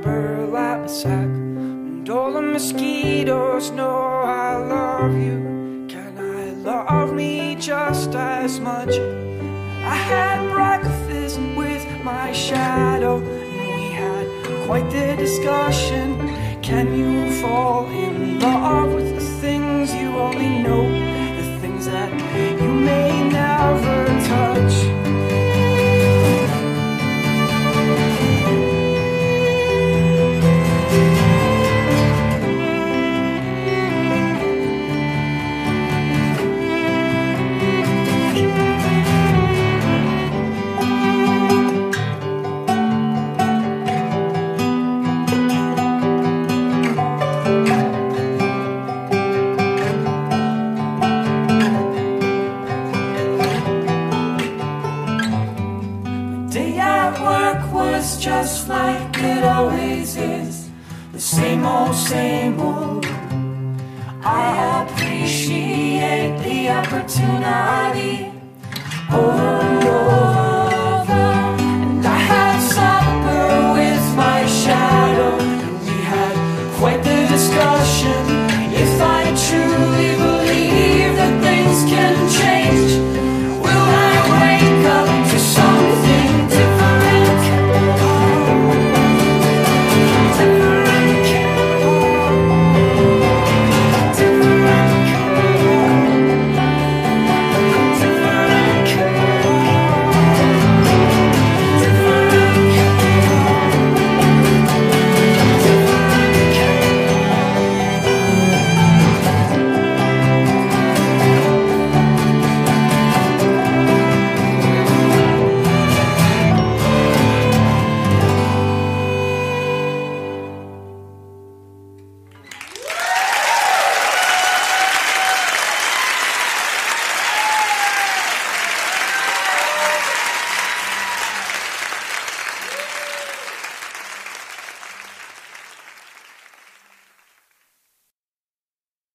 burlap sack, and all the mosquitoes know I love you. Can I love me just as much? I had breakfast with my shadow, and we had quite the discussion. Can you fall in love with the things you only know, the things that you may never touch? Was just like it always is, the same old, same old. I appreciate the opportunity over and over.